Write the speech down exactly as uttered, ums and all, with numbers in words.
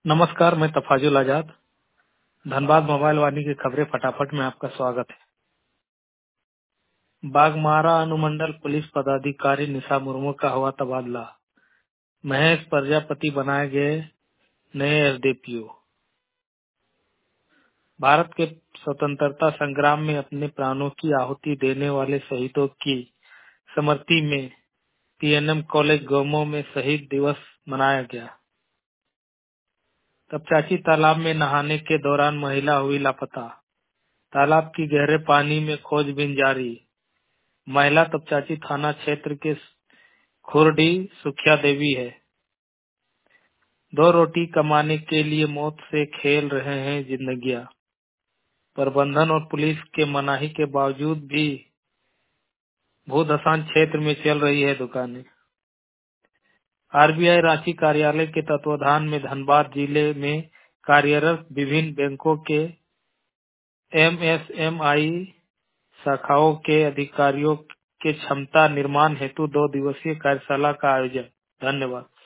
नमस्कार, मैं तफाजुल आजाद। धनबाद मोबाइल वाणी की खबरें फटाफट में आपका स्वागत है। बागमारा अनुमंडल पुलिस पदाधिकारी निशा मुर्मू का हुआ तबादला। महेश प्रजापति बनाए गए नए एसडीपीओ। भारत के स्वतंत्रता संग्राम में अपने प्राणों की आहुति देने वाले शहीदों की स्मृति में पीएनएम कॉलेज गोमो में शहीद दिवस मनाया गया। तपचाची तालाब में नहाने के दौरान महिला हुई लापता। तालाब की गहरे पानी में खोजबीन जारी। महिला तपचाची थाना क्षेत्र के खुरडी सुखिया देवी है। दो रोटी कमाने के लिए मौत से खेल रहे हैं जिंदगियां। प्रबंधन और पुलिस के मनाही के बावजूद भी भूधसान क्षेत्र में चल रही है दुकानें। आरबीआई रांची कार्यालय के तत्वाधान में धनबाद जिले में कार्यरत विभिन्न बैंकों के एमएसएमई शाखाओं के अधिकारियों के क्षमता निर्माण हेतु दो दिवसीय कार्यशाला का आयोजन। धन्यवाद।